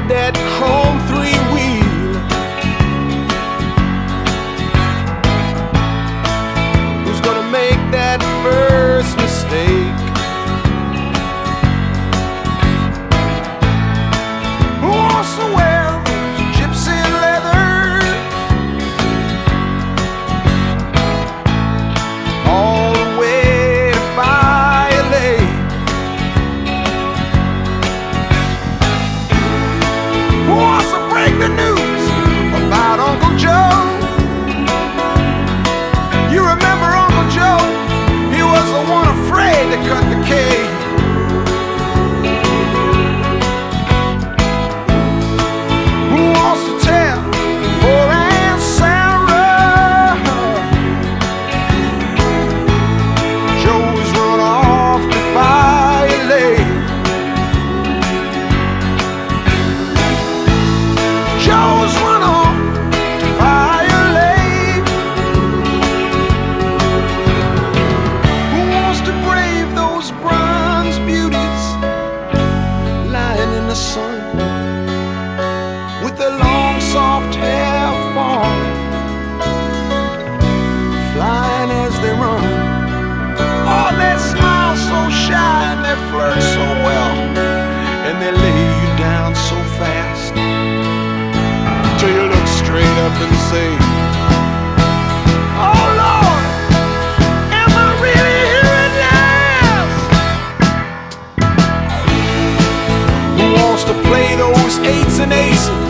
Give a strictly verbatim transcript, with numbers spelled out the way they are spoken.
that chrome three-wheel? Who's gonna make that first mistake? Who wants to wear those gypsy leathers all the way to Fire Lake? Who wants to break the news about Uncle Joe? You remember Uncle Joe? He was the one afraid to cut the cake. Who wants to tell poor Aunt Sarah Joe's run off to Fire Lake? Joe's run off to Fire Lake. Who wants to brave those bronze beauties lying in the sun with their long soft hair falling, flying as they run? Oh, they smile so shy and they flirt so well, and they lay you down so fast till you look straight up and say, oh Lord, am I really hearing this? Who wants to play those eights and aces